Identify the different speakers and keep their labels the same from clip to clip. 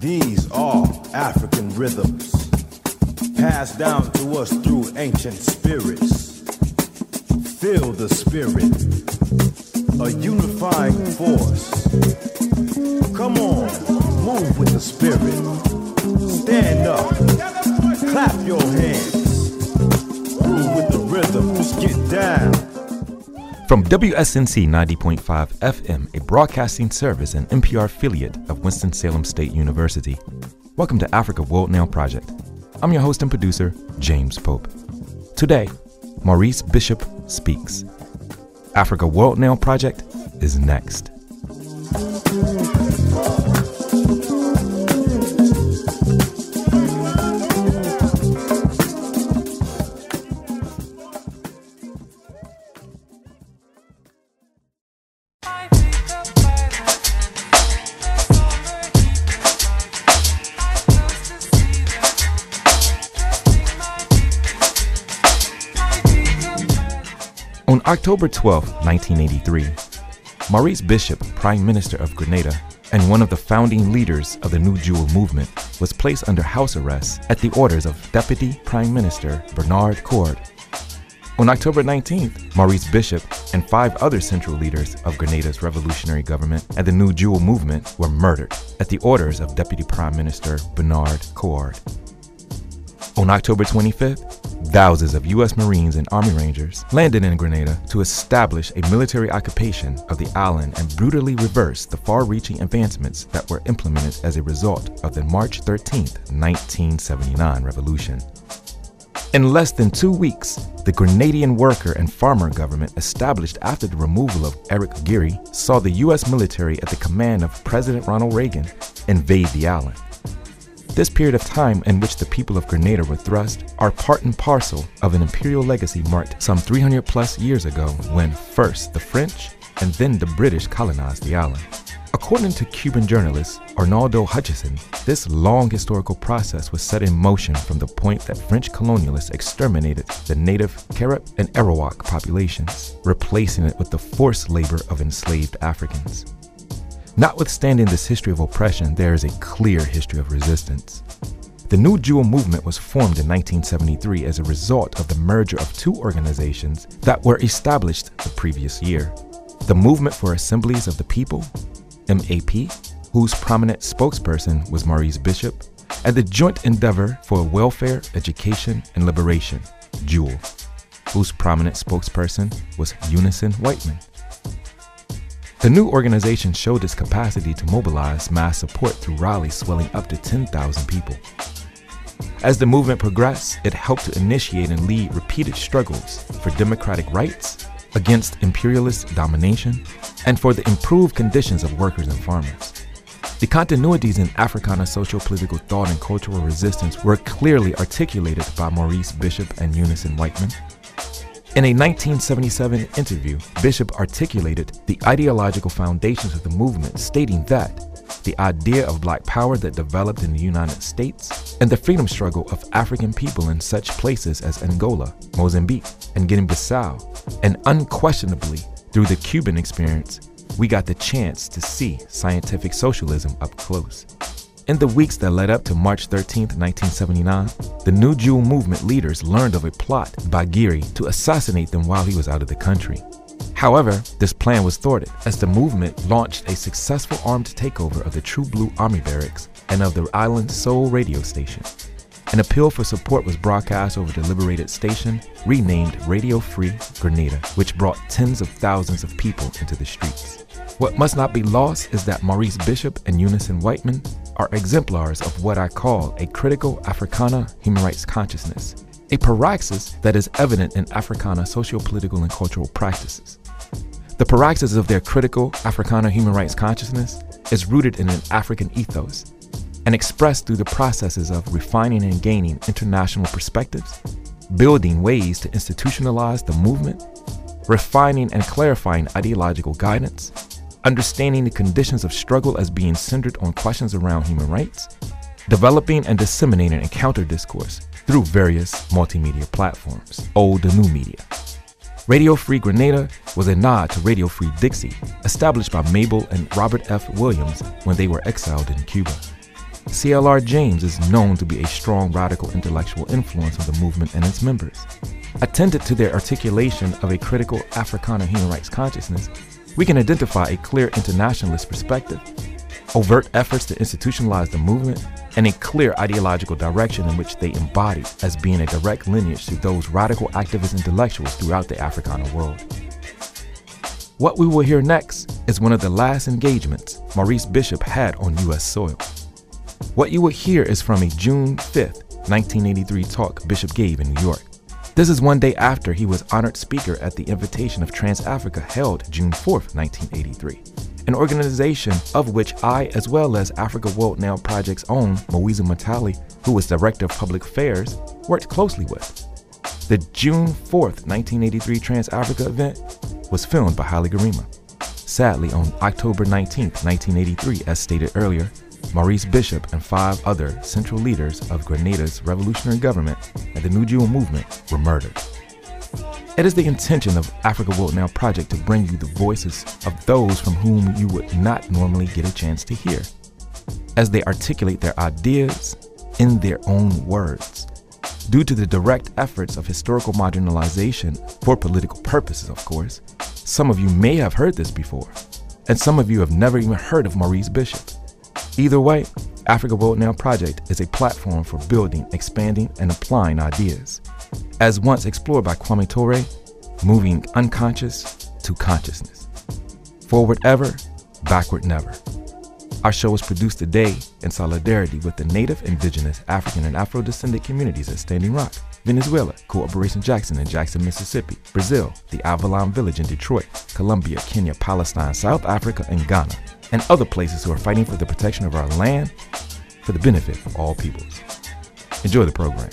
Speaker 1: These are African rhythms, passed down to us through ancient spirits. Feel the spirit, a unifying force. Come on, move with the spirit. Stand up, clap your hands. Groove with the rhythms, get down.
Speaker 2: From WSNC 90.5 FM, a broadcasting service and NPR affiliate of Winston-Salem State University. Welcome to Africa World Now Project. I'm your host and producer, James Pope. Today, Maurice Bishop speaks. Africa World Now Project is next. On October 12, 1983, Maurice Bishop, Prime Minister of Grenada and one of the founding leaders of the New Jewel movement, was placed under house arrest at the orders of Deputy Prime Minister Bernard Coard. On October 19th, Maurice Bishop and 5 other central leaders of Grenada's revolutionary government and the New Jewel movement were murdered at the orders of Deputy Prime Minister Bernard Coard. On October 25th, thousands of U.S. Marines and Army Rangers landed in Grenada to establish a military occupation of the island and brutally reverse the far-reaching advancements that were implemented as a result of the March 13, 1979 revolution. In less than 2 weeks, the Grenadian worker and farmer government established after the removal of Eric Geary saw the U.S. military at the command of President Ronald Reagan invade the island. This period of time in which the people of Grenada were thrust are part and parcel of an imperial legacy marked some 300 plus years ago when first the French and then the British colonized the island. According to Cuban journalist Arnaldo Hutchison, this long historical process was set in motion from the point that French colonialists exterminated the native Carib and Arawak populations, replacing it with the forced labor of enslaved Africans. Notwithstanding this history of oppression, there is a clear history of resistance. The New Jewel movement was formed in 1973 as a result of the merger of 2 organizations that were established the previous year. The Movement for Assemblies of the People, MAP, whose prominent spokesperson was Maurice Bishop, and the Joint Endeavor for Welfare, Education, and Liberation, JEWEL, whose prominent spokesperson was Unison Whiteman. The new organization showed its capacity to mobilize mass support through rallies swelling up to 10,000 people. As the movement progressed, it helped to initiate and lead repeated struggles for democratic rights, against imperialist domination, and for the improved conditions of workers and farmers. The continuities in Africana socio-political thought and cultural resistance were clearly articulated by Maurice Bishop and Unison Whiteman. In a 1977 interview, Bishop articulated the ideological foundations of the movement, stating that the idea of black power that developed in the United States and the freedom struggle of African people in such places as Angola, Mozambique, and Guinea-Bissau, and unquestionably through the Cuban experience, we got the chance to see scientific socialism up close. In the weeks that led up to March 13, 1979, the New Jewel movement leaders learned of a plot by Geary to assassinate them while he was out of the country. However, this plan was thwarted as the movement launched a successful armed takeover of the True Blue Army barracks and of the island's sole radio station. An appeal for support was broadcast over the liberated station, renamed Radio Free Grenada, which brought tens of thousands of people into the streets. What must not be lost is that Maurice Bishop and Unison Whiteman are exemplars of what I call a critical Africana human rights consciousness, a praxis that is evident in Africana socio-political and cultural practices. The praxis of their critical Africana human rights consciousness is rooted in an African ethos and expressed through the processes of refining and gaining international perspectives, building ways to institutionalize the movement, refining and clarifying ideological guidance, understanding the conditions of struggle as being centered on questions around human rights, developing and disseminating a counter-discourse through various multimedia platforms, old and new media. Radio Free Grenada was a nod to Radio Free Dixie, established by Mabel and Robert F. Williams when they were exiled in Cuba. CLR James is known to be a strong radical intellectual influence of the movement and its members. Attended to their articulation of a critical Africana human rights consciousness, we can identify a clear internationalist perspective, overt efforts to institutionalize the movement, and a clear ideological direction in which they embody as being a direct lineage to those radical activist intellectuals throughout the Africana world. What we will hear next is one of the last engagements Maurice Bishop had on U.S. soil. What you will hear is from a June 5th, 1983 talk Bishop gave in New York. This is one day after he was honored speaker at the invitation of Trans-Africa held June 4th, 1983, an organization of which I, as well as Africa World Now Project's own Moiza Matali, who was Director of Public Affairs, worked closely with. The June 4th, 1983 Trans-Africa event was filmed by Haile Gerima. Sadly, on October 19th, 1983, as stated earlier, Maurice Bishop and 5 other central leaders of Grenada's revolutionary government and the New Jewel movement were murdered. It is the intention of Africa World Now Project to bring you the voices of those from whom you would not normally get a chance to hear, as they articulate their ideas in their own words. Due to the direct efforts of historical marginalization for political purposes, of course, some of you may have heard this before, and some of you have never even heard of Maurice Bishop. Either way, Africa World Now Project is a platform for building, expanding, and applying ideas, as once explored by Kwame Ture, moving unconscious to consciousness. Forward ever, backward never. Our show is produced today in solidarity with the Native, Indigenous, African, and Afro-descendant communities at Standing Rock, Venezuela, Cooperation Jackson in Jackson, Mississippi, Brazil, the Avalon Village in Detroit, Colombia, Kenya, Palestine, South Africa, and Ghana, and other places who are fighting for the protection of our land for the benefit of all peoples. Enjoy the program.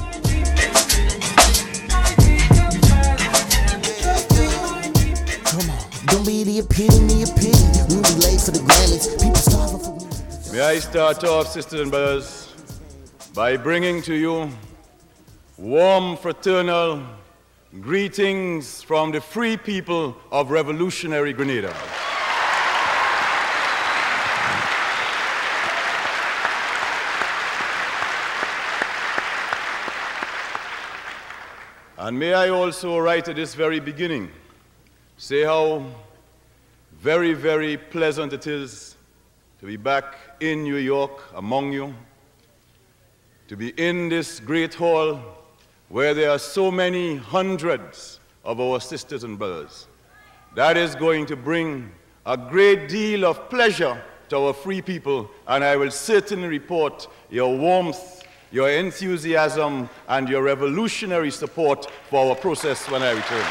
Speaker 3: Come on, don't be the epitome of pity. We'll be late for the Grammys. People starving for.
Speaker 4: May I start off, sisters and brothers, by bringing to you warm fraternal greetings from the free people of revolutionary Grenada. And may I also, right at this very beginning, say how very, very pleasant it is to be back in New York among you, to be in this great hall where there are so many hundreds of our sisters and brothers. That is going to bring a great deal of pleasure to our free people, and I will certainly report your warmth, your enthusiasm, and your revolutionary support for our process when I return.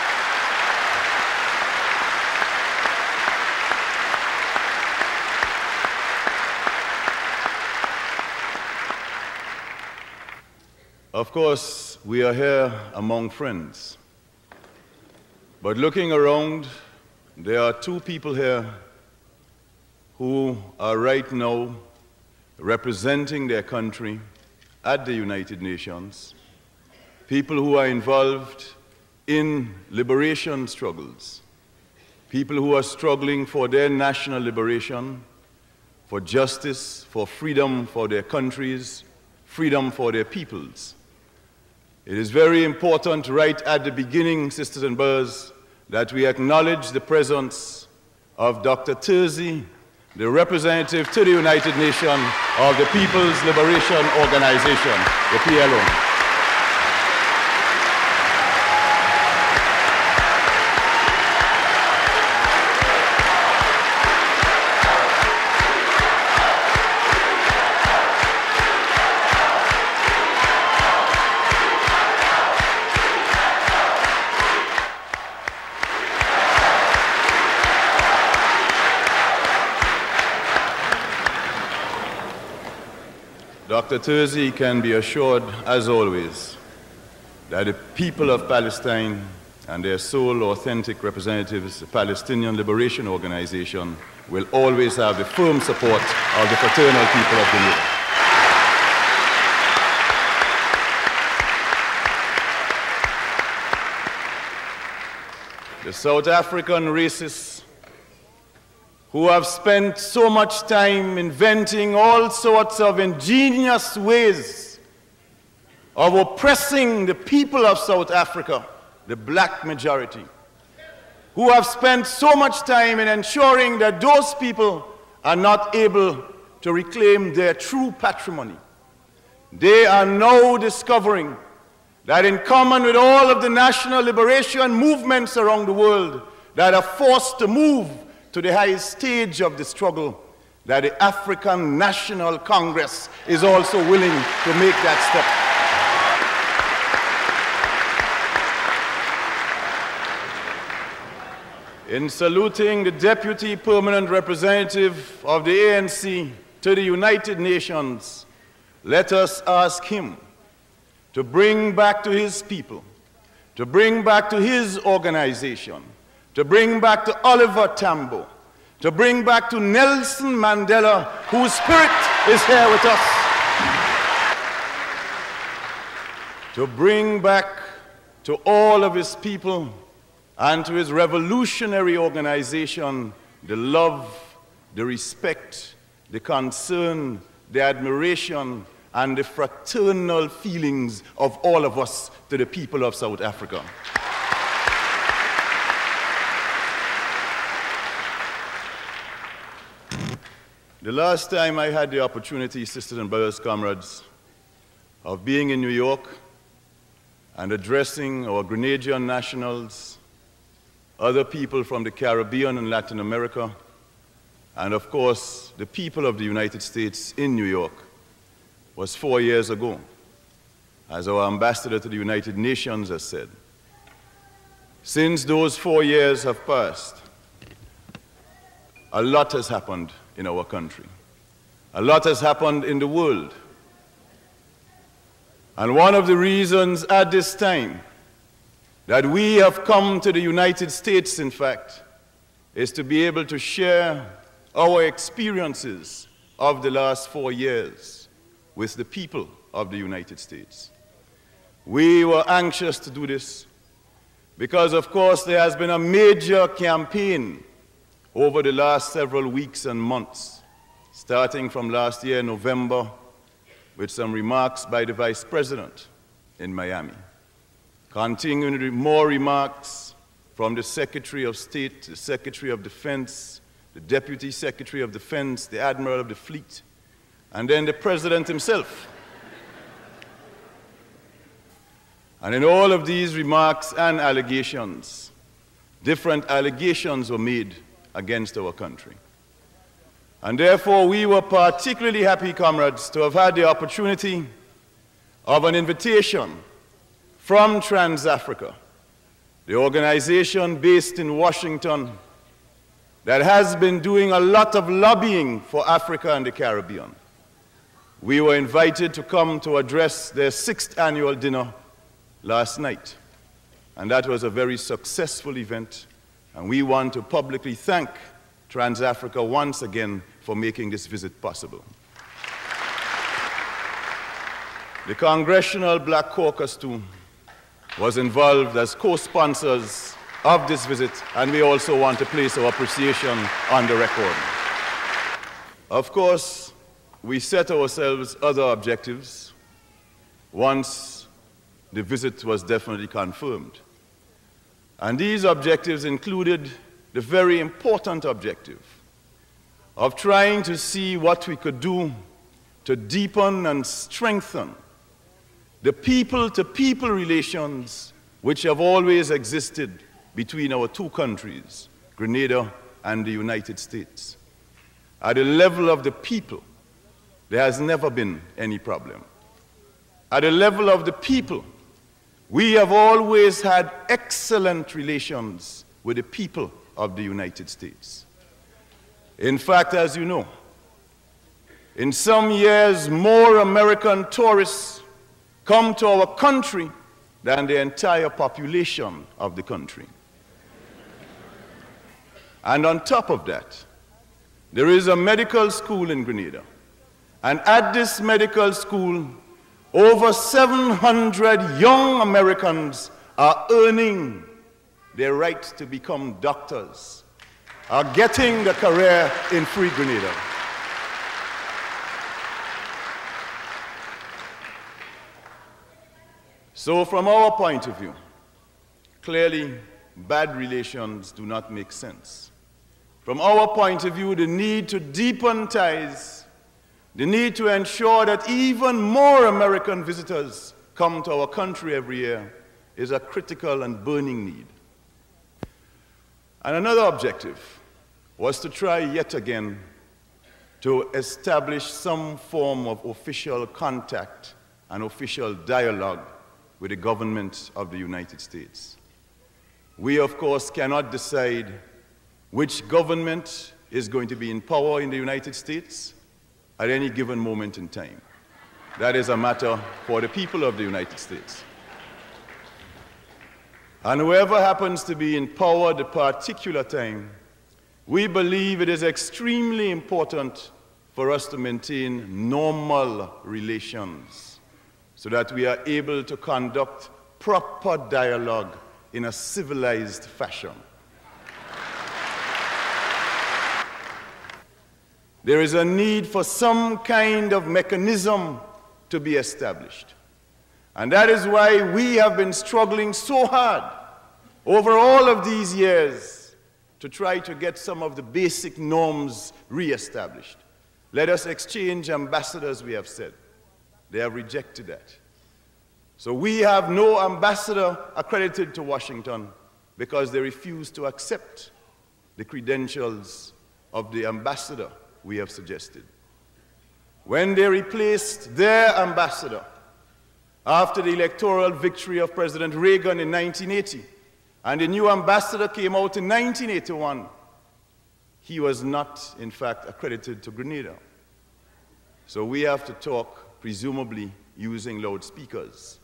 Speaker 4: Of course, we are here among friends. But looking around, there are 2 people here who are right now representing their country at the United Nations, people who are involved in liberation struggles, people who are struggling for their national liberation, for justice, for freedom for their countries, freedom for their peoples. It is very important right at the beginning, sisters and brothers, that we acknowledge the presence of Dr. Terzi, the representative to the United Nations of the People's Liberation Organization, the PLO. Dr. Terzi can be assured, as always, that the people of Palestine and their sole authentic representatives, the Palestinian Liberation Organization, will always have the firm support of the fraternal people of Grenada. The South African racists who have spent so much time inventing all sorts of ingenious ways of oppressing the people of South Africa, the black majority, who have spent so much time in ensuring that those people are not able to reclaim their true patrimony. They are now discovering that in common with all of the national liberation movements around the world that are forced to move to the highest stage of the struggle, that the African National Congress is also willing to make that step. In saluting the Deputy Permanent Representative of the ANC to the United Nations, let us ask him to bring back to his people, to bring back to his organization, to bring back to Oliver Tambo, to bring back to Nelson Mandela, whose spirit is here with us, to bring back to all of his people and to his revolutionary organization the love, the respect, the concern, the admiration, and the fraternal feelings of all of us to the people of South Africa. The last time I had the opportunity, sisters and brothers, comrades, of being in New York and addressing our Grenadian nationals, other people from the Caribbean and Latin America, and of course, the people of the United States in New York, was 4 years ago, as our ambassador to the United Nations has said. Since those 4 years have passed, a lot has happened in our country. A lot has happened in the world. And one of the reasons at this time that we have come to the United States, in fact, is to be able to share our experiences of the last 4 years with the people of the United States. We were anxious to do this because, of course, there has been a major campaign over the last several weeks and months, starting from last year, November, with some remarks by the Vice President in Miami, continuing with more remarks from the Secretary of State, the Secretary of Defense, the Deputy Secretary of Defense, the Admiral of the Fleet, and then the President himself. And in all of these remarks and allegations, different allegations were made against our country. And therefore, we were particularly happy, comrades, to have had the opportunity of an invitation from TransAfrica, the organization based in Washington that has been doing a lot of lobbying for Africa and the Caribbean. We were invited to come to address their 6th annual dinner last night. And that was a very successful event. And we want to publicly thank TransAfrica once again for making this visit possible. The Congressional Black Caucus, too, was involved as co-sponsors of this visit, and we also want to place our appreciation on the record. Of course, we set ourselves other objectives once the visit was definitely confirmed. And these objectives included the very important objective of trying to see what we could do to deepen and strengthen the people-to-people relations which have always existed between our two countries, Grenada and the United States. At the level of the people, there has never been any problem. At the level of the people, we have always had excellent relations with the people of the United States. In fact, as you know, in some years, more American tourists come to our country than the entire population of the country. And on top of that, there is a medical school in Grenada. And at this medical school, over 700 young Americans are earning their right to become doctors are getting the career in Free Grenada. So from our point of view, clearly bad relations do not make sense. From our point of view, the need to deepen ties, the need to ensure that even more American visitors come to our country every year is a critical and burning need. And another objective was to try yet again to establish some form of official contact and official dialogue with the government of the United States. We, of course, cannot decide which government is going to be in power in the United States at any given moment in time. That is a matter for the people of the United States. And whoever happens to be in power at the particular time, we believe it is extremely important for us to maintain normal relations so that we are able to conduct proper dialogue in a civilized fashion. There is a need for some kind of mechanism to be established. And that is why we have been struggling so hard over all of these years to try to get some of the basic norms reestablished. Let us exchange ambassadors, we have said. They have rejected that. So we have no ambassador accredited to Washington because they refuse to accept the credentials of the ambassador we have suggested. When they replaced their ambassador after the electoral victory of President Reagan in 1980, and the new ambassador came out in 1981, he was not, in fact, accredited to Grenada. So we have to talk, presumably, using loudspeakers.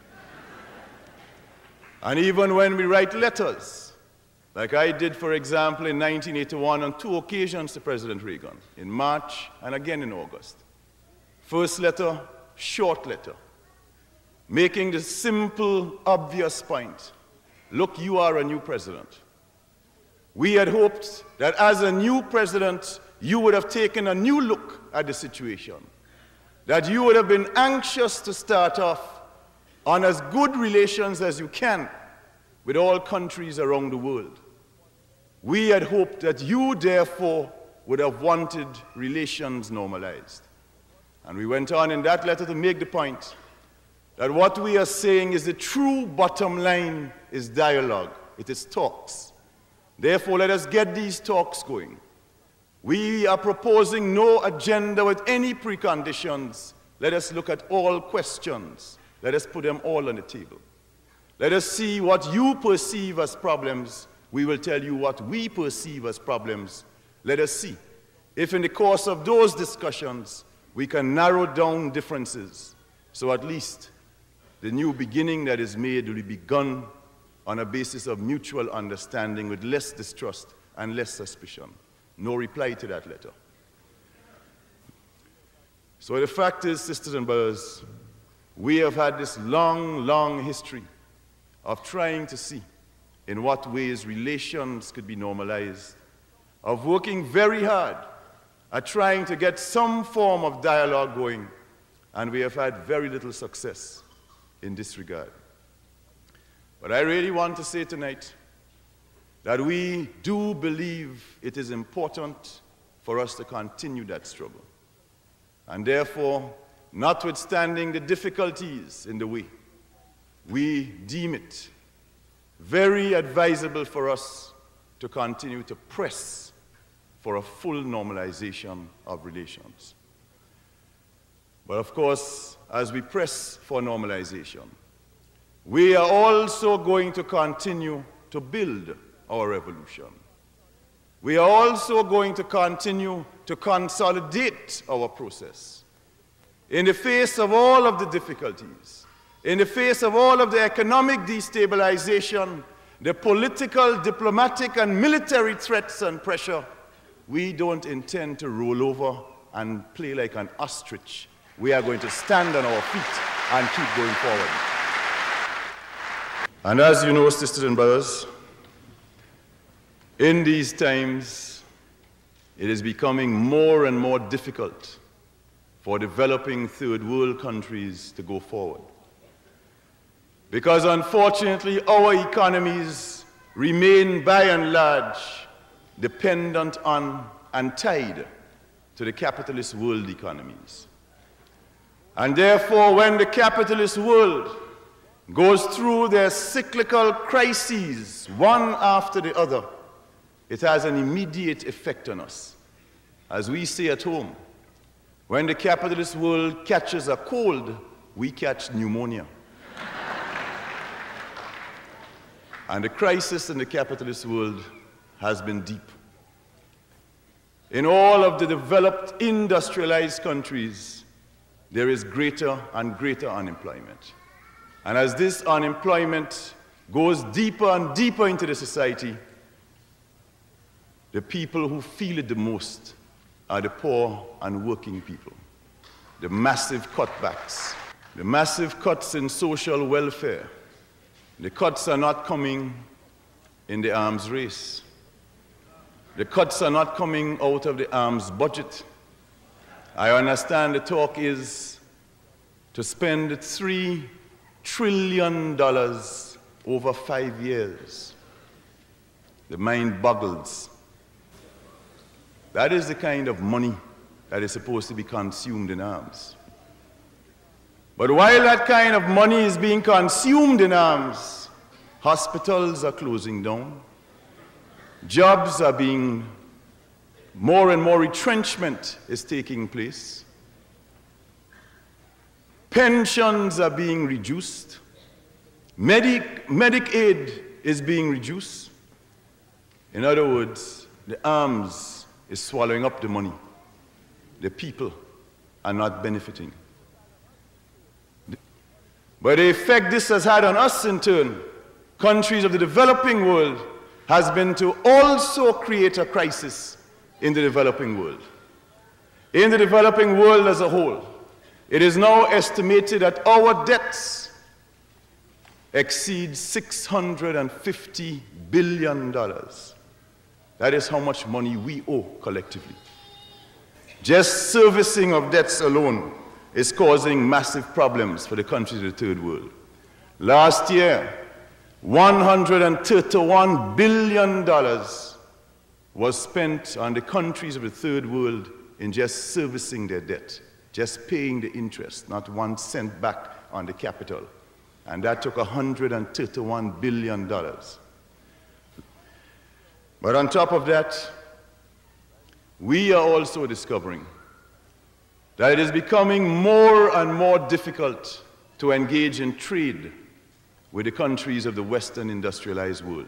Speaker 4: And even when we write letters, like I did, for example, in 1981 on 2 occasions to President Reagan, in March and again in August. First letter, short letter, making the simple, obvious point. Look, you are a new president. We had hoped that as a new president, you would have taken a new look at the situation, that you would have been anxious to start off on as good relations as you can with all countries around the world. We had hoped that you, therefore, would have wanted relations normalized. And we went on in that letter to make the point that what we are saying is the true bottom line is dialogue. It is talks. Therefore, let us get these talks going. We are proposing no agenda with any preconditions. Let us look at all questions. Let us put them all on the table. Let us see what you perceive as problems. We will tell you what we perceive as problems. Let us see if in the course of those discussions we can narrow down differences, so at least the new beginning that is made will be begun on a basis of mutual understanding with less distrust and less suspicion. No reply to that letter. So the fact is, sisters and brothers, we have had this long, long history of trying to see in what ways relations could be normalized, of working very hard at trying to get some form of dialogue going, and we have had very little success in this regard. But I really want to say tonight that we do believe it is important for us to continue that struggle. And therefore, notwithstanding the difficulties in the way, we deem it very advisable for us to continue to press for a full normalization of relations. But of course, as we press for normalization, we are also going to continue to build our revolution. We are also going to continue to consolidate our process. In the face of all of the difficulties, in the face of all of the economic destabilization, the political, diplomatic, and military threats and pressure, we don't intend to roll over and play like an ostrich. We are going to stand on our feet and keep going forward. And as you know, sisters and brothers, In these times, it is becoming more and more difficult for developing third world countries to go forward. Because unfortunately, our economies remain by and large dependent on and tied to the capitalist world economies. And therefore, when the capitalist world goes through their cyclical crises, one after the other, it has an immediate effect on us. As we say at home, when the capitalist world catches a cold, we catch pneumonia. And the crisis in the capitalist world has been deep. In all of the developed, industrialized countries, there is greater and greater unemployment. And as this unemployment goes deeper and deeper into the society, the people who feel it the most are the poor and working people. The massive cutbacks, the massive cuts in social welfare. The cuts are not coming in the arms race. The cuts are not coming out of the arms budget. I understand the talk is to spend $3 trillion over 5 years. The mind boggles. That is the kind of money that is supposed to be consumed in arms. But while that kind of money is being consumed in arms, hospitals are closing down, jobs are being, more and more retrenchment is taking place, pensions are being reduced, Medicaid is being reduced. In other words, the arms is swallowing up the money. The people are not benefiting. But the effect this has had on us in turn, countries of the developing world, has been to also create a crisis in the developing world. In the developing world as a whole, it is now estimated that our debts exceed $650 billion. That is how much money we owe collectively. Just servicing of debts alone is causing massive problems for the countries of the third world. Last year, $131 billion was spent on the countries of the third world in just servicing their debt, just paying the interest, not 1 cent back on the capital. And that took $131 billion. But on top of that, we are also discovering that it is becoming more and more difficult to engage in trade with the countries of the Western industrialized world.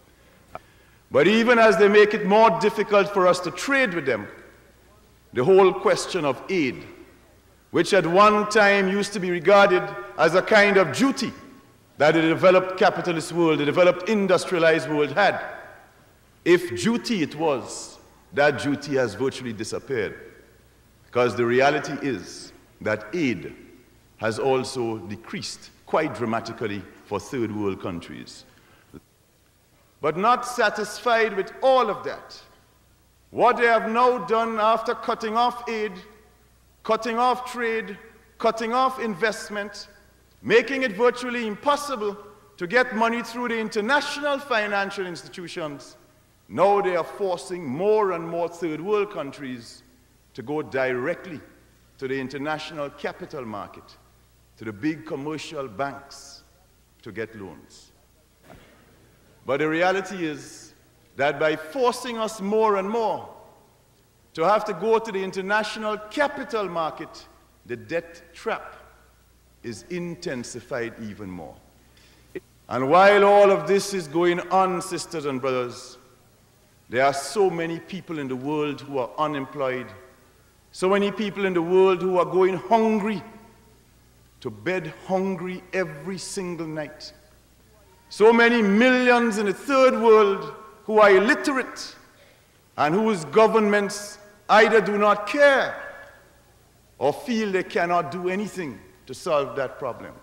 Speaker 4: But even as they make it more difficult for us to trade with them, the whole question of aid, which at one time used to be regarded as a kind of duty that the developed capitalist world, the developed industrialized world had, if duty it was, that duty has virtually disappeared. Because the reality is that aid has also decreased quite dramatically for third world countries. But not satisfied with all of that, what they have now done after cutting off aid, cutting off trade, cutting off investment, making it virtually impossible to get money through the international financial institutions, now they are forcing more and more third world countries to go directly to the international capital market, to the big commercial banks to get loans. But the reality is that by forcing us more and more to have to go to the international capital market, the debt trap is intensified even more. And while all of this is going on, sisters and brothers, there are so many people in the world who are unemployed, so many people in the world who are going hungry, to bed hungry every single night. So many millions in the third world who are illiterate and whose governments either do not care or feel they cannot do anything to solve that problem.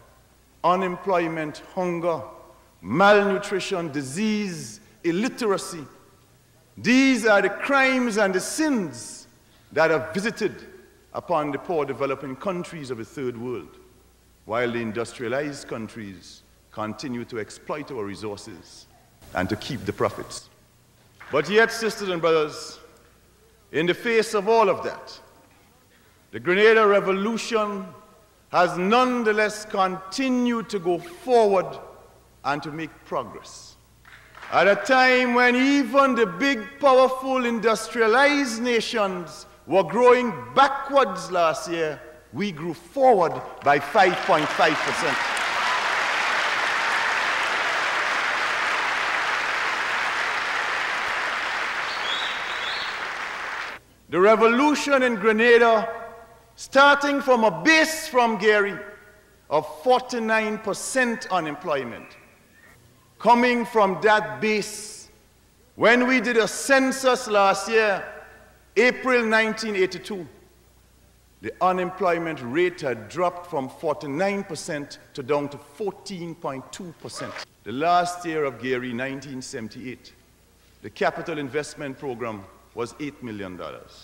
Speaker 4: Unemployment, hunger, malnutrition, disease, illiteracy These are the crimes and the sins that are visited upon the poor developing countries of the third world, while the industrialized countries continue to exploit our resources and to keep the profits. But yet, sisters and brothers, in the face of all of that, the Grenada Revolution has nonetheless continued to go forward and to make progress. At a time when even the big, powerful, industrialized nations were growing backwards last year, we grew forward by 5.5%. The revolution in Grenada, starting from a base from Gary of 49% unemployment, coming from that base, when we did a census last year, April 1982, the unemployment rate had dropped from 49% to down to 14.2%. The last year of Gary, 1978, the capital investment program was $8 million.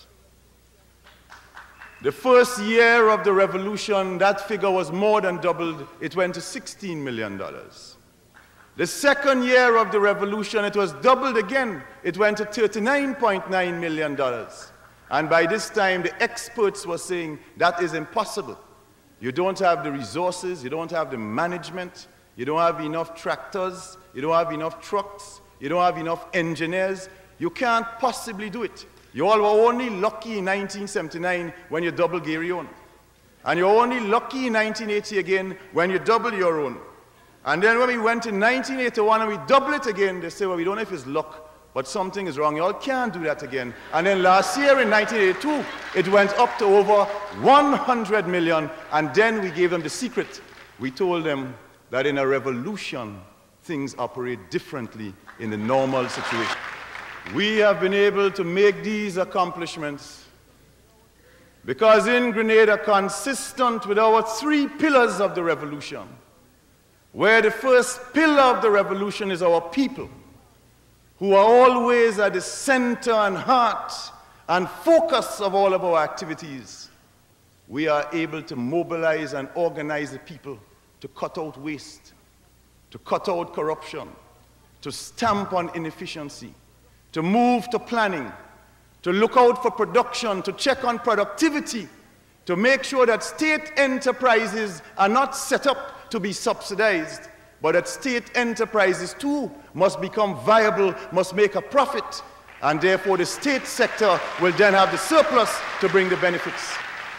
Speaker 4: The first year of the revolution, that figure was more than doubled. It went to $16 million. The second year of the revolution, it was doubled again. It went to $39.9 million. And by this time, the experts were saying that is impossible. You don't have the resources, you don't have the management, you don't have enough tractors, you don't have enough trucks, you don't have enough engineers. You can't possibly do it. You all were only lucky in 1979 when you doubled Gary own. And you're only lucky in 1980 again when you double your own. And then when we went in 1981 and we double it again, they say, well, we don't know if it's luck, but something is wrong. You all can't do that again. And then last year in 1982, it went up to over 100 million. And then we gave them the secret. We told them that in a revolution, things operate differently in the normal situation. We have been able to make these accomplishments because in Grenada, consistent with our 3 pillars of the revolution, where the first pillar of the revolution is our people, who are always at the center and heart and focus of all of our activities, we are able to mobilize and organize the people to cut out waste, to cut out corruption, to stamp on inefficiency, to move to planning, to look out for production, to check on productivity, to make sure that state enterprises are not set up to be subsidized, but that state enterprises too must become viable, must make a profit, and therefore the state sector will then have the surplus to bring the benefits.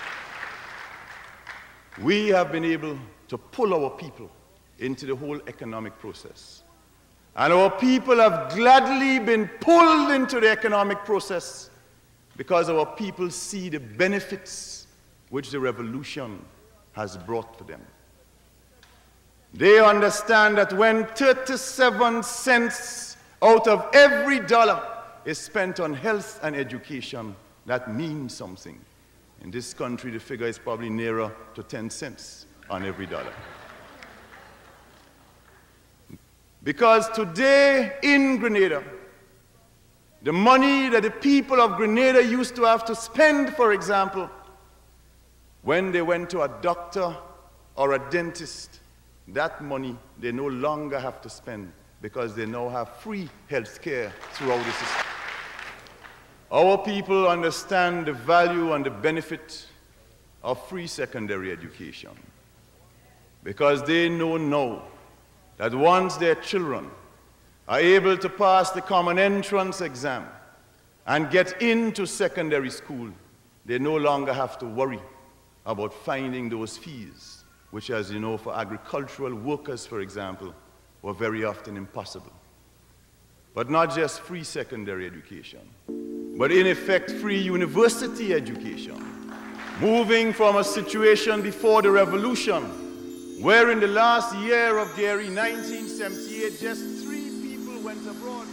Speaker 4: We have been able to pull our people into the whole economic process. And our people have gladly been pulled into the economic process because our people see the benefits which the revolution has brought to them. They understand that when 37 cents out of every dollar is spent on health and education, that means something. In this country, the figure is probably nearer to 10 cents on every dollar. Because today in Grenada, the money that the people of Grenada used to have to spend, for example, when they went to a doctor or a dentist, that money they no longer have to spend because they now have free health care throughout the system. Our people understand the value and the benefit of free secondary education because they know now that once their children are able to pass the common entrance exam and get into secondary school, they no longer have to worry about finding those fees, which, as you know, for agricultural workers, for example, were very often impossible. But not just free secondary education, but in effect free university education, moving from a situation before the revolution, where in the last year of Gary, 1978, just 3 people went abroad.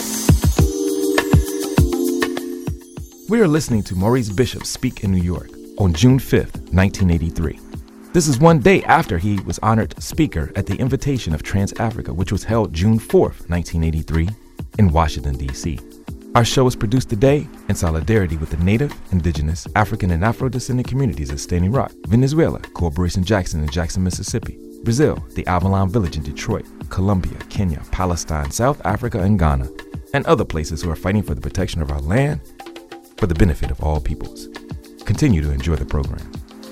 Speaker 2: We are listening to Maurice Bishop speak in New York. on June 5th, 1983. This is one day after he was honored speaker at the invitation of Trans-Africa, which was held June 4th, 1983 in Washington, D.C. Our show is produced today in solidarity with the Native, Indigenous, African, and Afro-descendant communities of Standing Rock, Venezuela, Corporation Jackson in Jackson, Mississippi, Brazil, the Avalon Village in Detroit, Colombia, Kenya, Palestine, South Africa, and Ghana, and other places who are fighting for the protection of our land for the benefit of all peoples. Continue to enjoy the program.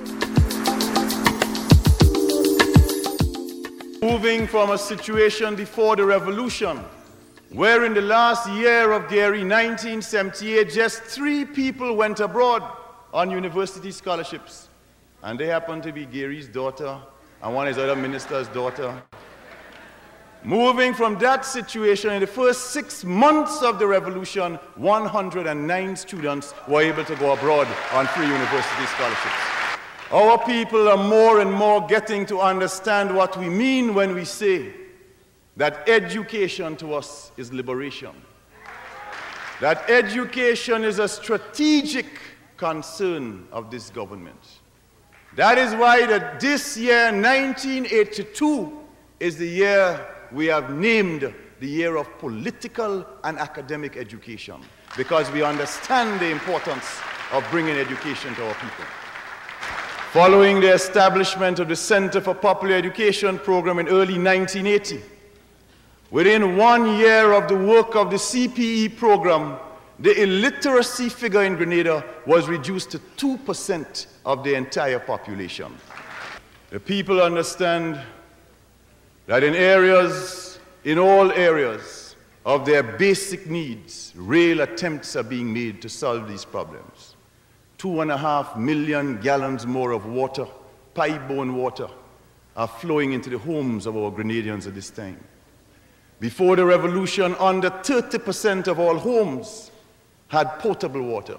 Speaker 4: Moving from a situation before the revolution, where in the last year of Gary, 1978, just 3 people went abroad on university scholarships. And they happened to be Gary's daughter and one of his other minister's daughter. Moving from that situation, in the first 6 months of the revolution, 109 students were able to go abroad on free university scholarships. Our people are more and more getting to understand what we mean when we say that education to us is liberation. That education is a strategic concern of this government. That is why this year, 1982, is the year we have named the year of political and academic education, because we understand the importance of bringing education to our people. Following the establishment of the Center for Popular Education program in early 1980, within 1 year of the work of the CPE program, the illiteracy figure in Grenada was reduced to 2% of the entire population. The people understand that in all areas of their basic needs, real attempts are being made to solve these problems. 2.5 million gallons more of water, pipe-borne water, are flowing into the homes of our Grenadians at this time. Before the revolution, under 30% of all homes had potable water.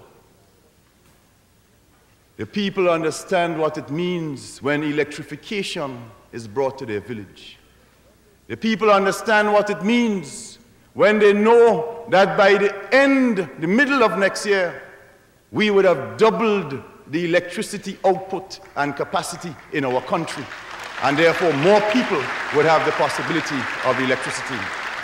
Speaker 4: The people understand what it means when electrification is brought to their village. The people understand what it means when they know that by the middle of next year, we would have doubled the electricity output and capacity in our country, and therefore more people would have the possibility of electricity.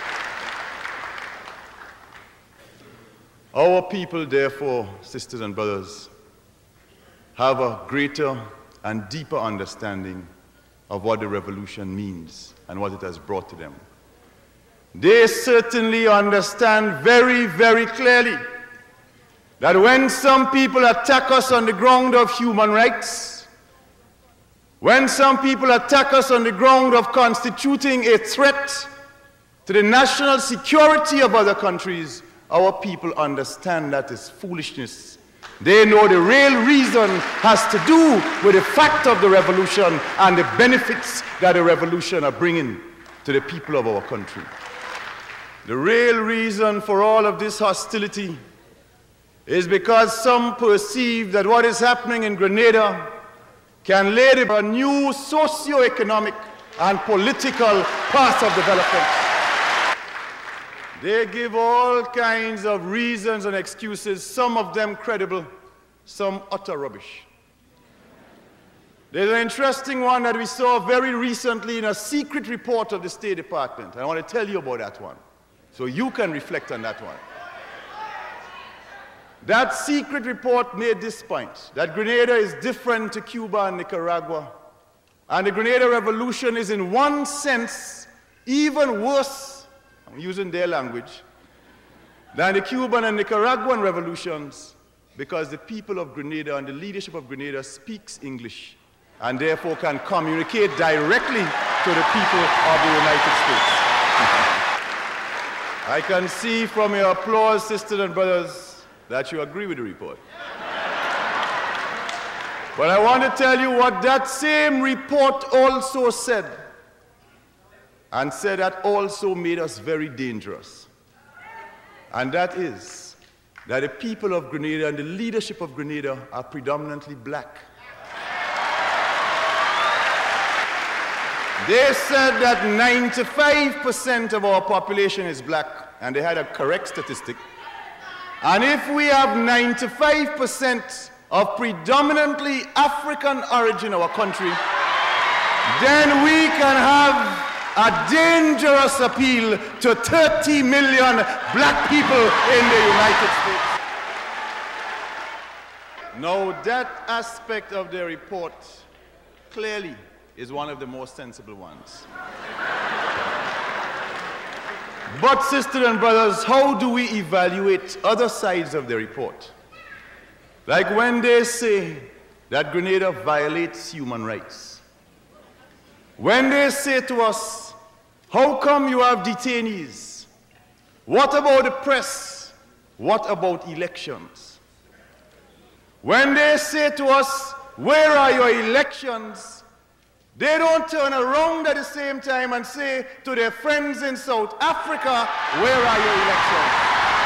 Speaker 4: Our people, therefore, sisters and brothers, have a greater and deeper understanding of what the revolution means and what it has brought to them. They certainly understand very, very clearly that when some people attack us on the ground of human rights, when some people attack us on the ground of constituting a threat to the national security of other countries, our people understand that is foolishness. They know the real reason has to do with the fact of the revolution and the benefits that the revolution are bringing to the people of our country. The real reason for all of this hostility is because some perceive that what is happening in Grenada can lead to a new socio-economic and political path of development. They give all kinds of reasons and excuses, some of them credible, some utter rubbish. There's an interesting one that we saw very recently in a secret report of the State Department. I want to tell you about that one, so you can reflect on that one. That secret report made this point, that Grenada is different to Cuba and Nicaragua, and the Grenada Revolution is in one sense even worse, I'm using their language, than the Cuban and Nicaraguan revolutions, because the people of Grenada and the leadership of Grenada speaks English and therefore can communicate directly to the people of the United States. I can see from your applause, sisters and brothers, that you agree with the report. But I want to tell you what that same report also said, and said that also made us very dangerous. And that is that the people of Grenada and the leadership of Grenada are predominantly black. They said that 95% of our population is black, and they had a correct statistic. And if we have 95% of predominantly African origin in our country, then we can have a dangerous appeal to 30 million black people in the United States. Now, that aspect of the report clearly is one of the most sensible ones. But, sisters and brothers, how do we evaluate other sides of the report? Like when they say that Grenada violates human rights. When they say to us, how come you have detainees? What about the press? What about elections? When they say to us, where are your elections? They don't turn around at the same time and say to their friends in South Africa, where are your elections?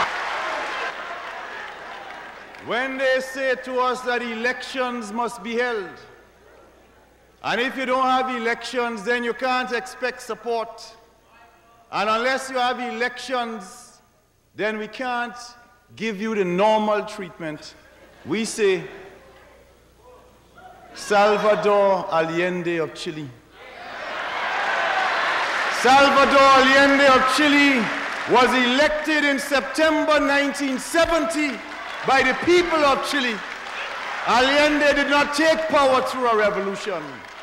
Speaker 4: When they say to us that elections must be held, and if you don't have elections, then you can't expect support. And unless you have elections, then we can't give you the normal treatment. We say, Salvador Allende of Chile. Salvador Allende of Chile was elected in September 1970 by the people of Chile. Allende did not take power through a revolution.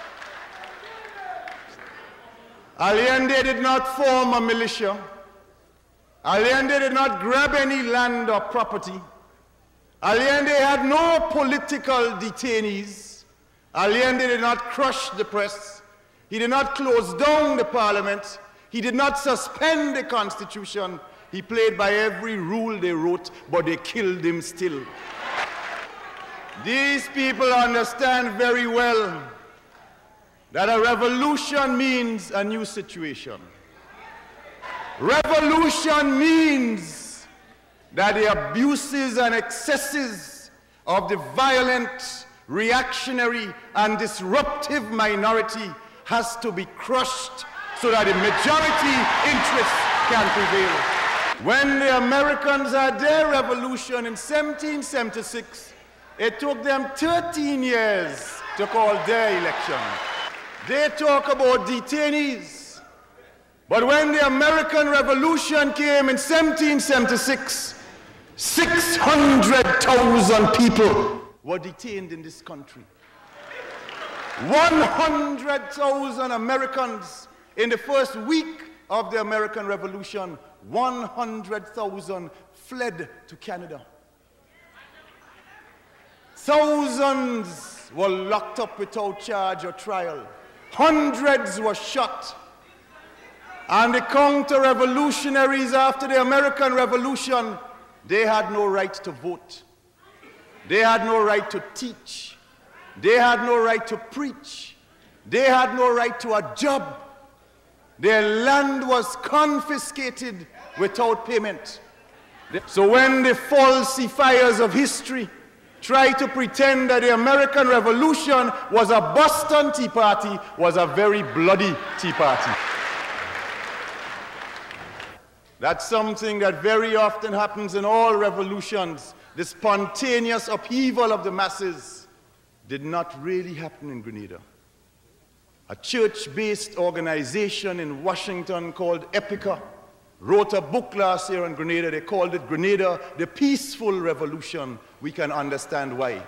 Speaker 4: Allende did not form a militia. Allende did not grab any land or property. Allende had no political detainees. Allende did not crush the press. He did not close down the parliament. He did not suspend the constitution. He played by every rule they wrote, but they killed him still. These people understand very well that a revolution means a new situation. Revolution means that the abuses and excesses of the violent, reactionary, and disruptive minority has to be crushed so that the majority interest can prevail. When the Americans had their revolution in 1776, it took them 13 years to call their election. They talk about detainees. But when the American Revolution came in 1776, 600,000 people were detained in this country. 100,000 Americans in the first week of the American Revolution, 100,000 fled to Canada. Thousands were locked up without charge or trial. Hundreds were shot. And the counter-revolutionaries after the American Revolution, they had no right to vote. They had no right to teach. They had no right to preach. They had no right to a job. Their land was confiscated without payment. So when the falsifiers of history try to pretend that the American Revolution was a Boston Tea Party, was a very bloody Tea Party. That's something that very often happens in all revolutions. The spontaneous upheaval of the masses did not really happen in Grenada. A church-based organization in Washington called Epica wrote a book last year on Grenada. They called it Grenada, the Peaceful Revolution. We can understand why.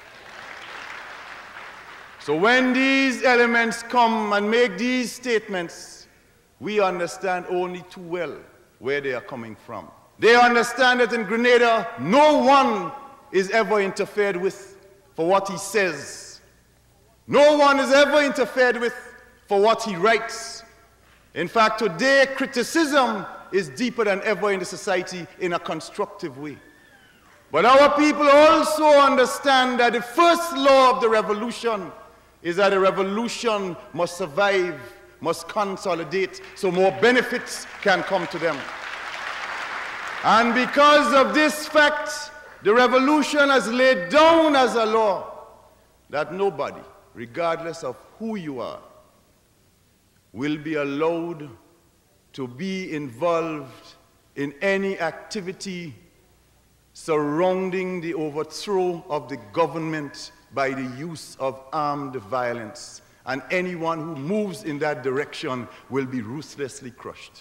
Speaker 4: So when these elements come and make these statements, we understand only too well where they are coming from. They understand that in Grenada, no one is ever interfered with for what he says. No one is ever interfered with for what he writes. In fact, today, criticism is deeper than ever in the society in a constructive way. But our people also understand that the first law of the revolution is that the revolution must survive, must consolidate, so more benefits can come to them. And because of this fact, the revolution has laid down as a law that nobody, regardless of who you are, will be allowed to be involved in any activity surrounding the overthrow of the government by the use of armed violence, and anyone who moves in that direction will be ruthlessly crushed.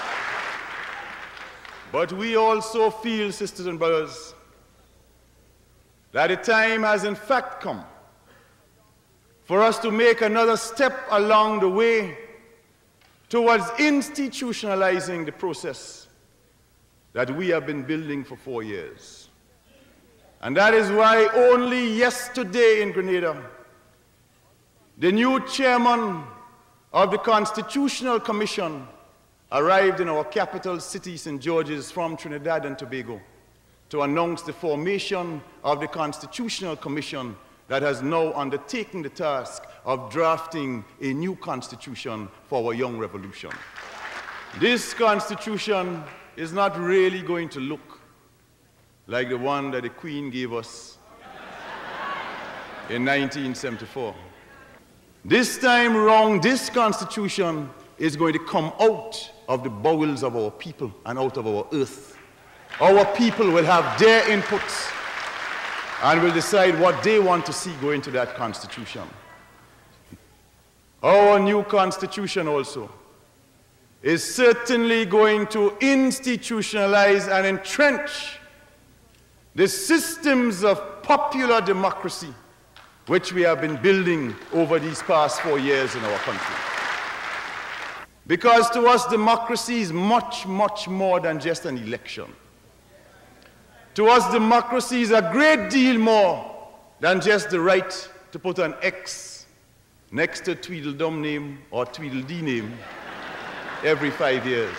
Speaker 4: But we also feel, sisters and brothers, that the time has in fact come for us to make another step along the way towards institutionalizing the process that we have been building for 4 years. And that is why only yesterday in Grenada, the new chairman of the Constitutional Commission arrived in our capital city, St. George's, from Trinidad and Tobago to announce the formation of the Constitutional Commission that has now undertaken the task of drafting a new constitution for our young revolution. This constitution is not really going to look like the one that the Queen gave us in 1974. This time round, this constitution is going to come out of the bowels of our people and out of our earth. Our people will have their inputs and will decide what they want to see go into that constitution. Our new constitution also is certainly going to institutionalize and entrench the systems of popular democracy which we have been building over these past 4 years in our country. Because to us, democracy is much, much more than just an election. To us, democracy is a great deal more than just the right to put an X next to Tweedledum name or Tweedledee name every 5 years.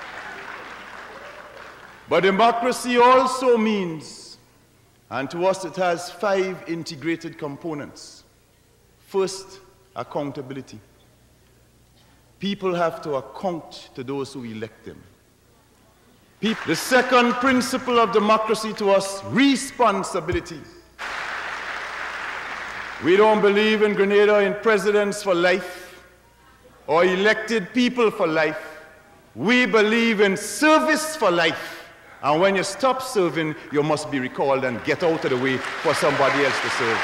Speaker 4: But democracy also means, and to us it has 5 integrated components. First, accountability. People have to account to those who elect them. The second principle of democracy to us, responsibility. We don't believe in Grenada in presidents for life or elected people for life. We believe in service for life. And when you stop serving, you must be recalled and get out of the way for somebody else to serve.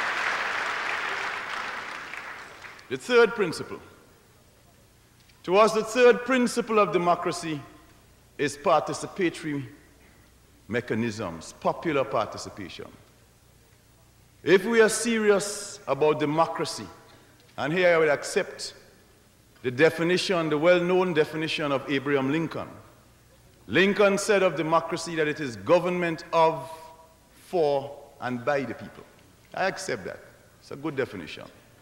Speaker 4: The third principle. To us, the third principle of democracy is participatory mechanisms, popular participation. If we are serious about democracy, and here I would accept the definition, the well-known definition of Abraham Lincoln. Lincoln said of democracy that it is government of, for, and by the people. I accept that. It's a good definition.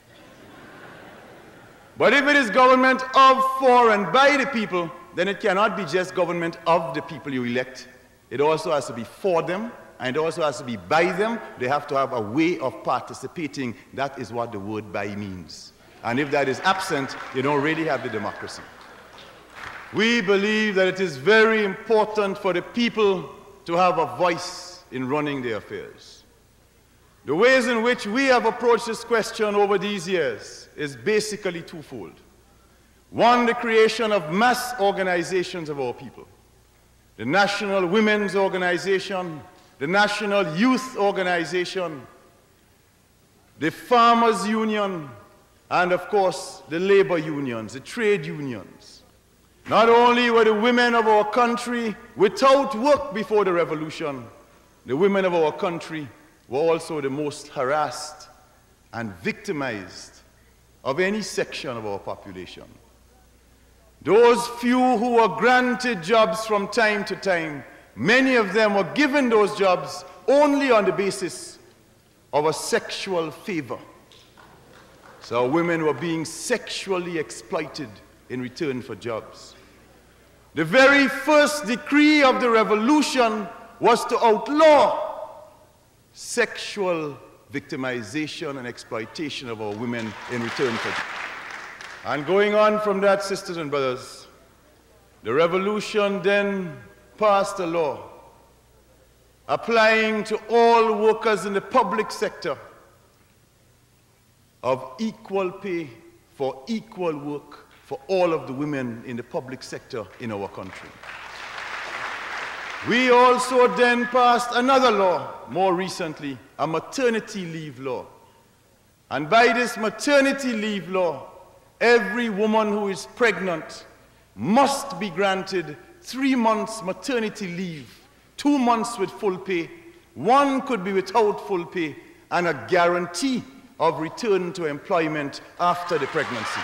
Speaker 4: But if it is government of, for, and by the people, then it cannot be just government of the people you elect. It also has to be for them, and it also has to be by them. They have to have a way of participating. That is what the word by means. And if that is absent, you don't really have the democracy. We believe that it is very important for the people to have a voice in running their affairs. The ways in which we have approached this question over these years is basically twofold. One, the creation of mass organizations of our people. The National Women's Organization, the National Youth Organization, the Farmers Union, and of course, the labor unions, the trade unions. Not only were the women of our country without work before the revolution, the women of our country were also the most harassed and victimized of any section of our population. Those few who were granted jobs from time to time, many of them were given those jobs only on the basis of a sexual favor. So women were being sexually exploited in return for jobs. The very first decree of the revolution was to outlaw sexual victimization and exploitation of our women in return for jobs. And going on from that, sisters and brothers, the revolution then passed a law applying to all workers in the public sector of equal pay for equal work for all of the women in the public sector in our country. We also then passed another law, more recently, a maternity leave law. And by this maternity leave law, every woman who is pregnant must be granted 3 months maternity leave, 2 months with full pay, 1 could be without full pay, and a guarantee of return to employment after the pregnancy.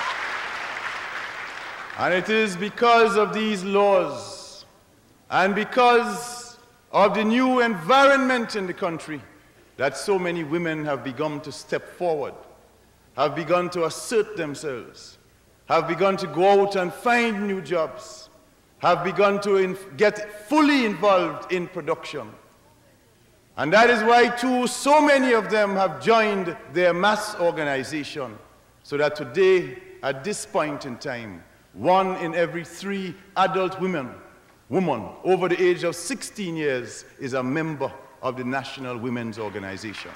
Speaker 4: And it is because of these laws and because of the new environment in the country that so many women have begun to step forward, have begun to assert themselves, have begun to go out and find new jobs, have begun to get fully involved in production. And that is why, too, so many of them have joined their mass organization, so that today, at this point in time, 1 in every 3 adult women over the age of 16 years is a member of the National Women's Organization.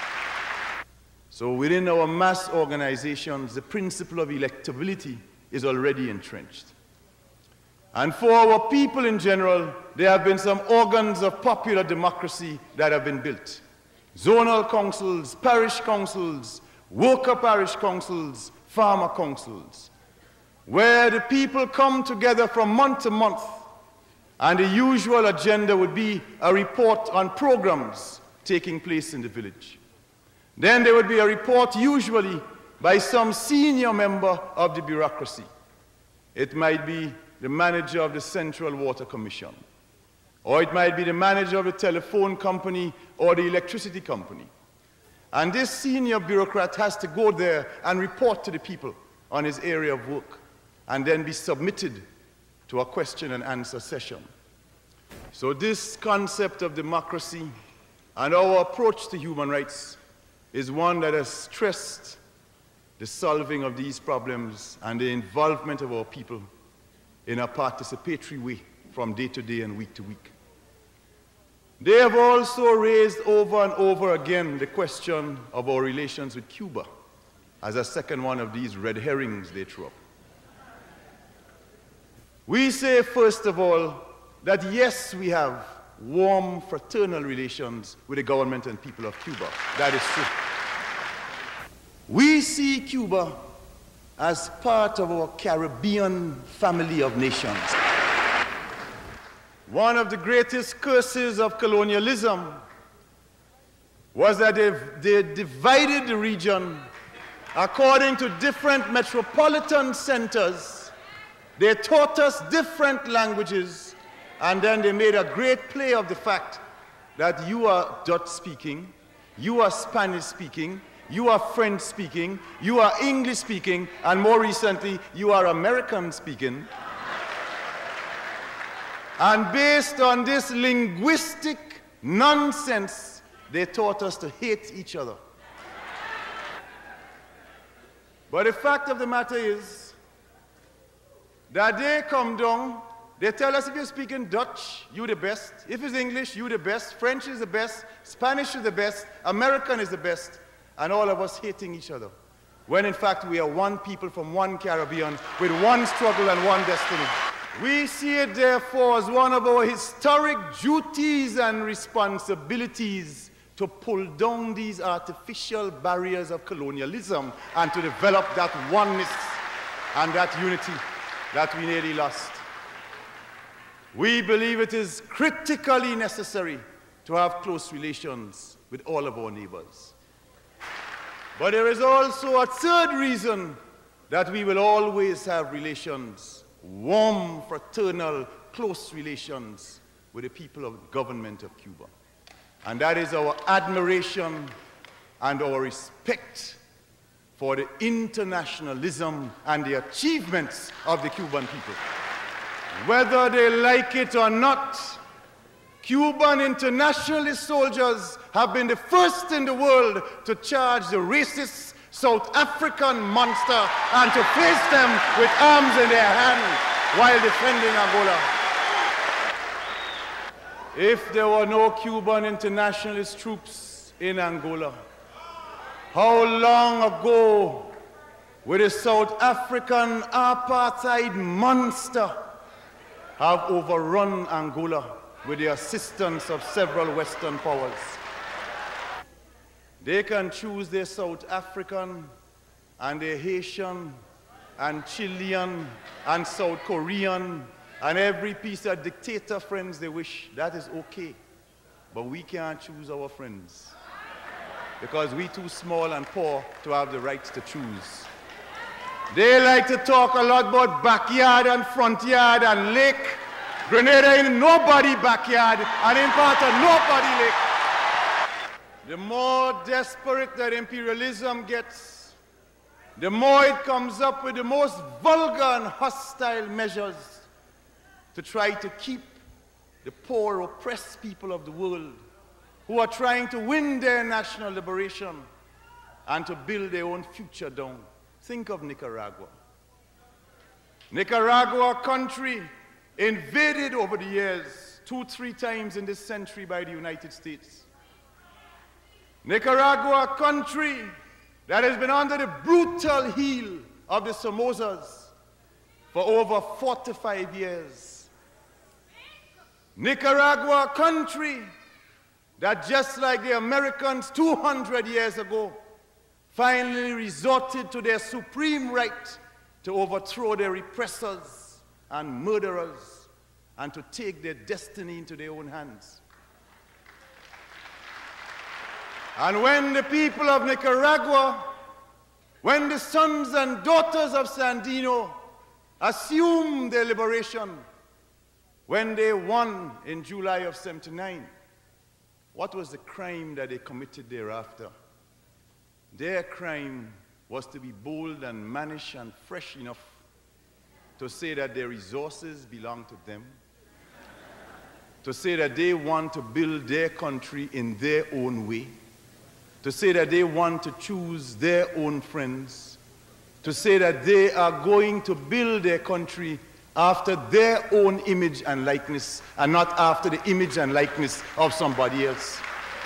Speaker 4: So within our mass organizations, the principle of electability is already entrenched. And for our people in general, there have been some organs of popular democracy that have been built. Zonal councils, parish councils, worker parish councils, farmer councils, where the people come together from month to month, and the usual agenda would be a report on programs taking place in the village. Then there would be a report usually by some senior member of the bureaucracy. It might be the manager of the Central Water Commission, or it might be the manager of the telephone company or the electricity company. And this senior bureaucrat has to go there and report to the people on his area of work, and then be submitted to a question and answer session. So this concept of democracy and our approach to human rights is one that has stressed the solving of these problems and the involvement of our people in a participatory way from day to day and week to week. They have also raised over and over again the question of our relations with Cuba as a second one of these red herrings they throw up. We say, first of all, that yes, we have warm, fraternal relations with the government and people of Cuba. That is true. We see Cuba as part of our Caribbean family of nations. One of the greatest curses of colonialism was that they divided the region according to different metropolitan centers. They taught us different languages, and then they made a great play of the fact that you are Dutch speaking, you are Spanish speaking, you are French speaking, you are English speaking, and more recently, you are American speaking. And based on this linguistic nonsense, they taught us to hate each other. But the fact of the matter is that they come down, they tell us if you're speaking Dutch, you're the best. If it's English, you're the best. French is the best. Spanish is the best. American is the best. And all of us hating each other, when in fact we are one people from one Caribbean with one struggle and one destiny. We see it therefore as one of our historic duties and responsibilities to pull down these artificial barriers of colonialism and to develop that oneness and that unity that we nearly lost. We believe it is critically necessary to have close relations with all of our neighbors. But there is also a third reason that we will always have relations, warm, fraternal, close relations with the people of the government of Cuba. And that is our admiration and our respect for the internationalism and the achievements of the Cuban people. Whether they like it or not, Cuban internationalist soldiers have been the first in the world to charge the racist South African monster and to face them with arms in their hands while defending Angola. If there were no Cuban internationalist troops in Angola, how long ago would a South African apartheid monster have overrun Angola with the assistance of several Western powers. They can choose their South African and their Haitian and Chilean and South Korean and every piece of dictator friends they wish. That is okay. But we can't choose our friends because we're too small and poor to have the rights to choose. They like to talk a lot about backyard and front yard and lake. Grenada ain't nobody backyard and in part of nobody lake. The more desperate that imperialism gets, the more it comes up with the most vulgar and hostile measures to try to keep the poor, oppressed people of the world who are trying to win their national liberation and to build their own future down. Think of Nicaragua. Nicaragua, a country invaded over the years 2-3 times in this century by the United States. Nicaragua, a country that has been under the brutal heel of the Somozas for over 45 years. Nicaragua, a country that just like the Americans 200 years ago finally resorted to their supreme right to overthrow their repressors and murderers and to take their destiny into their own hands. And when the people of Nicaragua, when the sons and daughters of Sandino assumed their liberation, when they won in July of '79, what was the crime that they committed thereafter? Their crime was to be bold and mannish and fresh enough to say that their resources belong to them, to say that they want to build their country in their own way, to say that they want to choose their own friends, to say that they are going to build their country after their own image and likeness and not after the image and likeness of somebody else.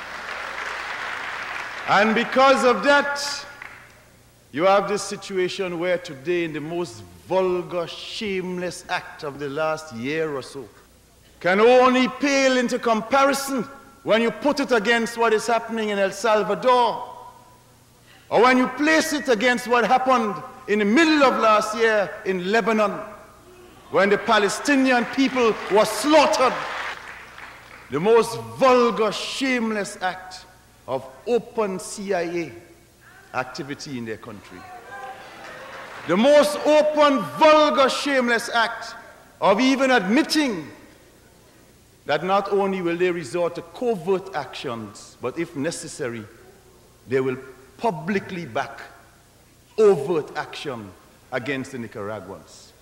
Speaker 4: And because of that, you have this situation where today, in the most vulgar, shameless act of the last year or so, can only pale into comparison when you put it against what is happening in El Salvador, or when you place it against what happened in the middle of last year in Lebanon, when the Palestinian people were slaughtered. The most vulgar, shameless act of open CIA activity in their country. The most open, vulgar, shameless act of even admitting that not only will they resort to covert actions, but if necessary, they will publicly back overt action against the Nicaraguans.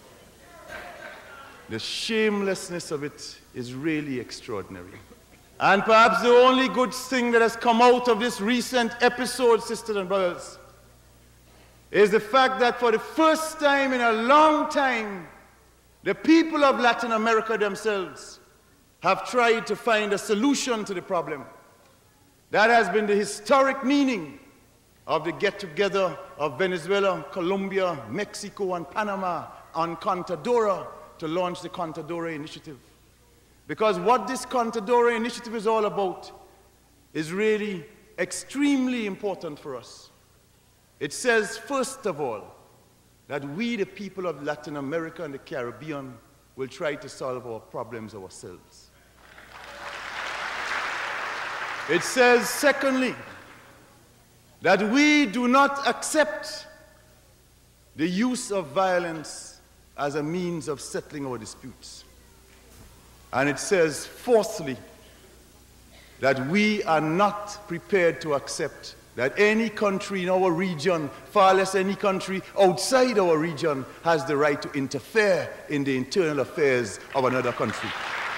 Speaker 4: The shamelessness of it is really extraordinary. And perhaps the only good thing that has come out of this recent episode, sisters and brothers, is the fact that for the first time in a long time, the people of Latin America themselves have tried to find a solution to the problem. That has been the historic meaning of the get-together of Venezuela, Colombia, Mexico, and Panama on Contadora to launch the Contadora Initiative. Because what this Contadora Initiative is all about is really extremely important for us. It says, first of all, that we, the people of Latin America and the Caribbean, will try to solve our problems ourselves. It says, secondly, that we do not accept the use of violence as a means of settling our disputes. And it says, fourthly, that we are not prepared to accept that any country in our region, far less any country outside our region, has the right to interfere in the internal affairs of another country.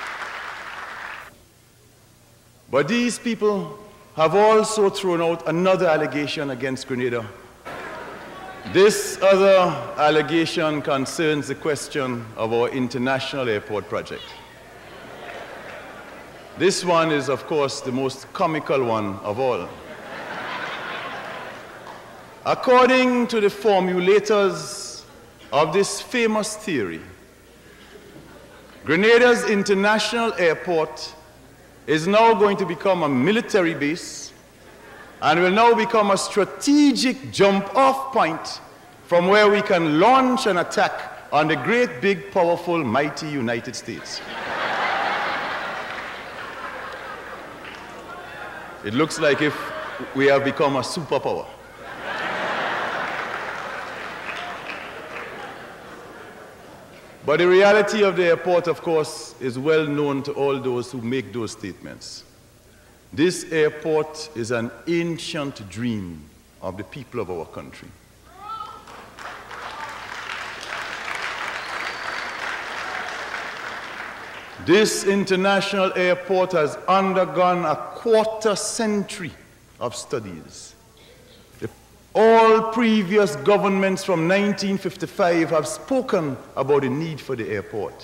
Speaker 4: But these people have also thrown out another allegation against Grenada. This other allegation concerns the question of our international airport project. This one is, of course, the most comical one of all. According to the formulators of this famous theory, Grenada's international airport is now going to become a military base and will now become a strategic jump-off point from where we can launch an attack on the great, big, powerful, mighty United States. It looks like if we have become a superpower. But the reality of the airport, of course, is well known to all those who make those statements. This airport is an ancient dream of the people of our country. This international airport has undergone a quarter century of studies. All previous governments from 1955 have spoken about the need for the airport.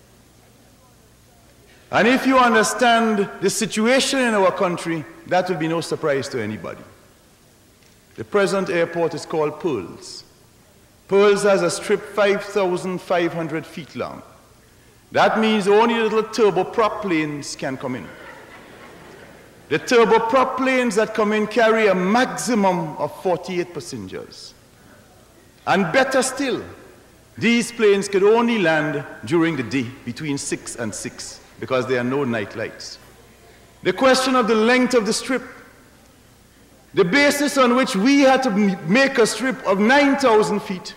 Speaker 4: And if you understand the situation in our country, that will be no surprise to anybody. The present airport is called Pearls. Pearls has a strip 5,500 feet long. That means only little turboprop planes can come in. The turboprop planes that come in carry a maximum of 48 passengers. And better still, these planes could only land during the day between 6 and 6 because there are no night lights. The question of the length of the strip, the basis on which we had to make a strip of 9,000 feet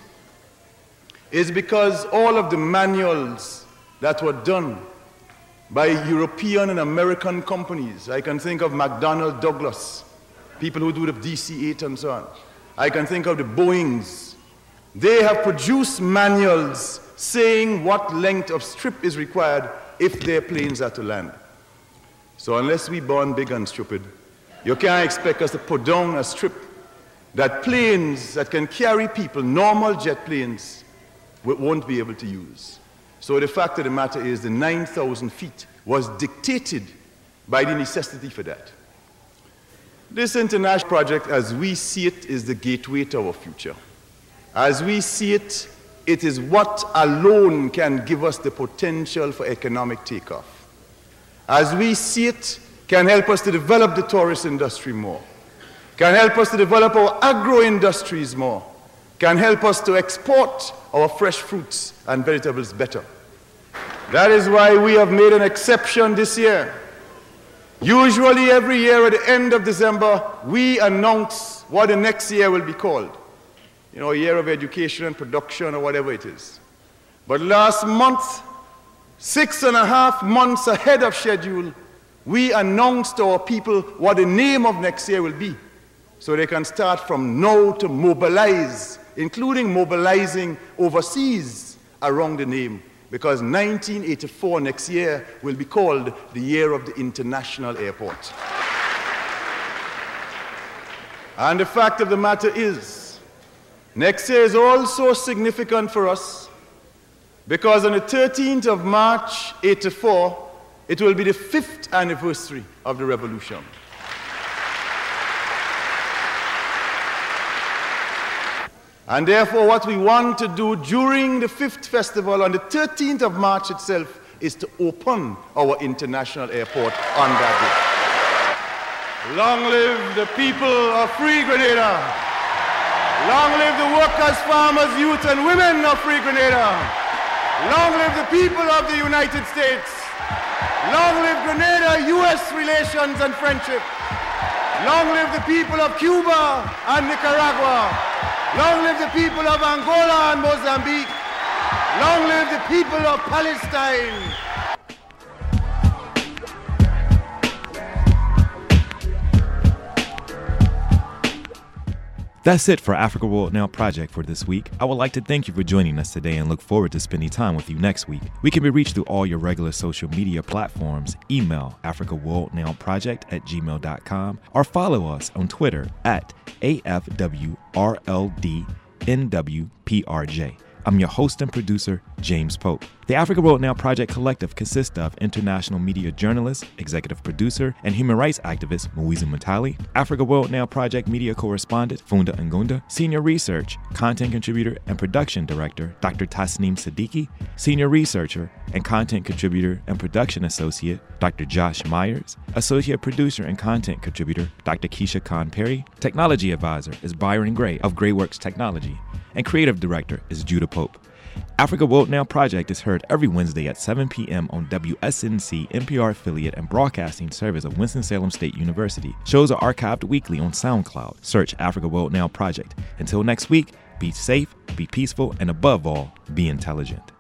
Speaker 4: is because all of the manuals that were done by European and American companies. I can think of McDonnell Douglas, people who do the DC-8 and so on. I can think of the Boeings. They have produced manuals saying what length of strip is required if their planes are to land. So unless we born big and stupid, you can't expect us to put down a strip that planes that can carry people, normal jet planes, won't be able to use. So the fact of the matter is the 9,000 feet was dictated by the necessity for that. This international project, as we see it, is the gateway to our future. As we see it, it is what alone can give us the potential for economic takeoff. As we see it, can help us to develop the tourist industry more, can help us to develop our agro-industries more, can help us to export our fresh fruits and vegetables better. That is why we have made an exception this year. Usually every year at the end of December, we announce what the next year will be called. You know, a year of education and production or whatever it is. But last month, 6.5 months ahead of schedule, we announced to our people what the name of next year will be, so they can start from now to mobilize, including mobilizing overseas around the name, because 1984 next year will be called the year of the international airport. And the fact of the matter is, next year is also significant for us, because on the 13th of March, 84, it will be the 5th anniversary of the revolution. And therefore, what we want to do during the 5th festival on the 13th of March itself is to open our international airport on that day. Long live the people of Free Grenada. Long live the workers, farmers, youth, and women of Free Grenada. Long live the people of the United States. Long live Grenada-US relations and friendship. Long live the people of Cuba and Nicaragua. Long live the people of Angola and Mozambique. Long live the people of Palestine.
Speaker 2: That's it for Africa World Now Project for this week. I would like to thank you for joining us today and look forward to spending time with you next week. We can be reached through all your regular social media platforms. Email africaworldnowproject@gmail.com or follow us on Twitter at AFWRLDNWPRJ. I'm your host and producer, James Pope. The Africa World Now Project Collective consists of international media journalist, executive producer, and human rights activist Muizu Matali, Africa World Now Project media correspondent Funda Ngunda, senior research, content contributor, and production director Dr. Tasneem Siddiqui, senior researcher and content contributor and production associate Dr. Josh Myers, associate producer and content contributor Dr. Keisha Khan Perry, technology advisor is Byron Gray of Grayworks Technology, and creative director is Judah Pope. Africa World Now Project is heard every Wednesday at 7 p.m. on WSNC, NPR affiliate and broadcasting service of Winston-Salem State University. Shows are archived weekly on SoundCloud. Search Africa World Now Project. Until next week, be safe, be peaceful, and above all, be intelligent.